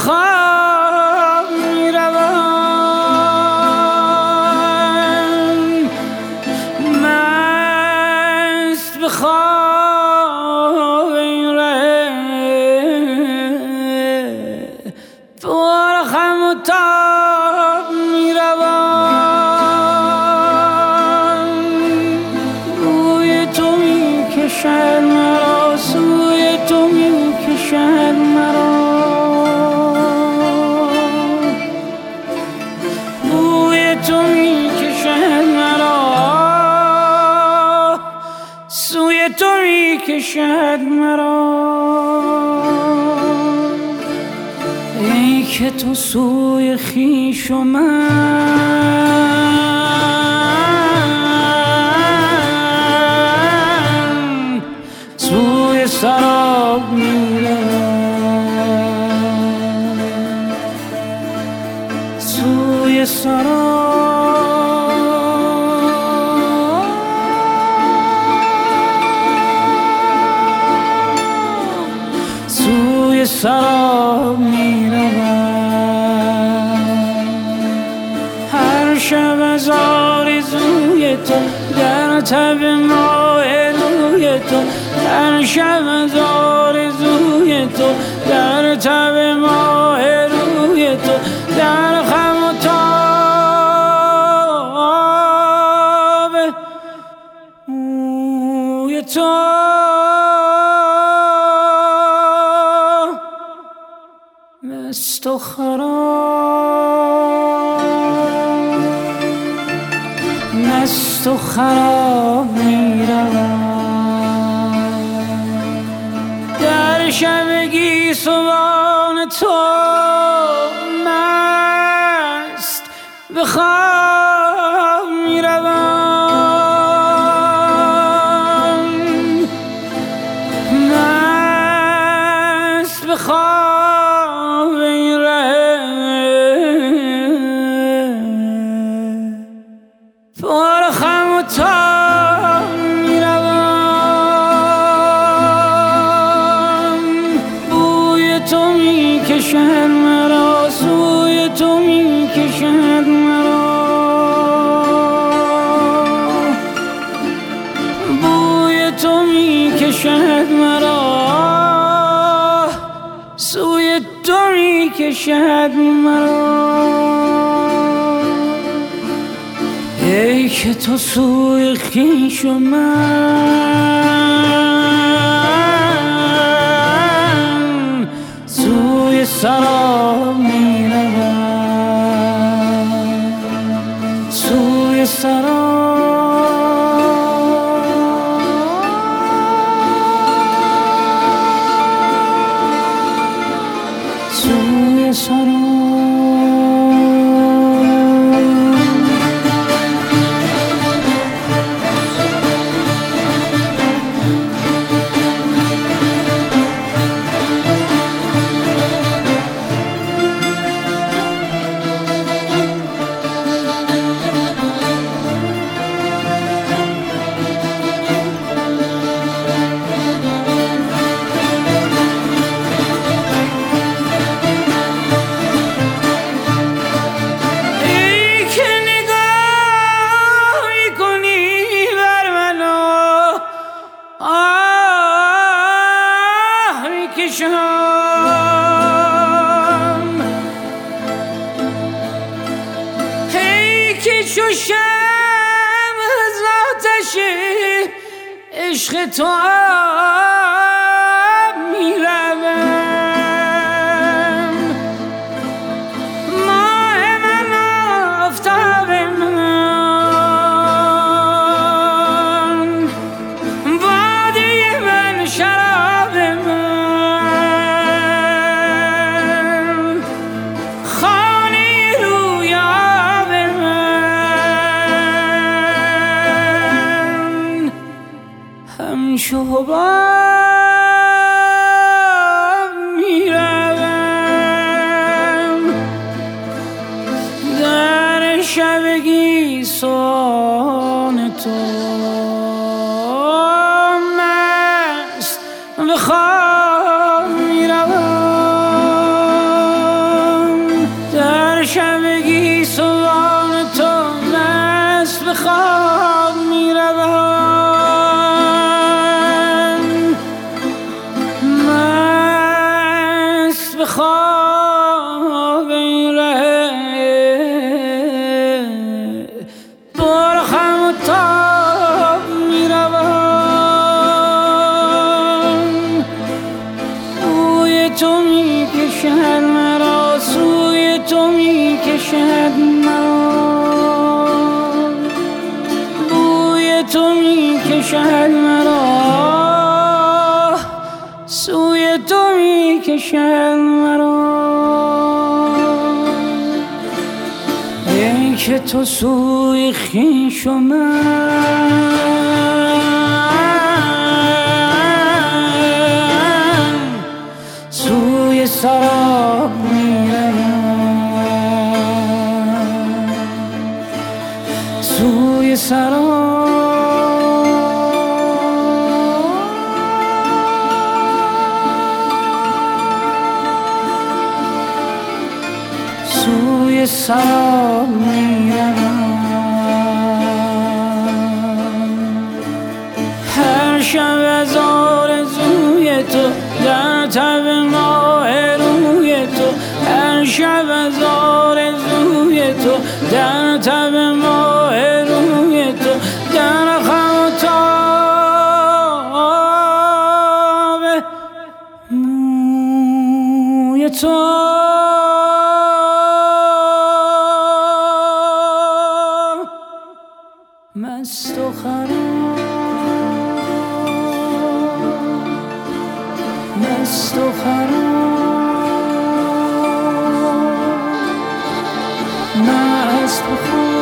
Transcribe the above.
خواب میروم، مست به خواب این ره، پر خم و تاب میروم. روی تو میکشد مرا، سوی تو میکشد مرا، بوی تو میکشد مرا، سوی تو میکشد مرا. ای که تو سوی خویش و من سوی سراب میروم، سوی سراب، سوی سراب میروم. هر شب از آرزوی تو در تب ماه روی تو، هر شب از آرزوی تو در تب ماه روی تو، در خم و تاب موی تو، مست و خراب، مست و خراب میروم. در شب گیسوان تو مست به خواب میروم، مست به خواب این ره، پر خم و تاب میروم. بوی تو میکشد مرا، سوی تو میکشد مرا، بوی تو میکشد مرا، سوی تو میکشد مرا. ای که تو سوی خویش و من سوی سراب میروم، سوی سراب، سوی سراب. هی که چو شمع از آتش عشق تو آب میروم، ماه من آفتاب من، باده من شراب من، خانه رویاب من، همچو حباب میروم. در شب گیسوان تو مست به خواب میروم، هر شبگی سوان تو مست به خواب می روم، مست به خواب این ره بر خم و تاب می روم. بوی تو می کشد مرا، سوی تو می کشد مرا، بوی تو می کشد مرا، سوی تو می کشد مرا. ای که تو سوی خویش و من سوی سراب میروم، سوی سراب، سوی سراب میروم. هر شب از آرزوی تو در تب ماه روی تو، هر شب از آرزوی تو در تب ماه روی تو، در خم و تاب موی تو مست و خراب، مست و خراب، مست و خراب.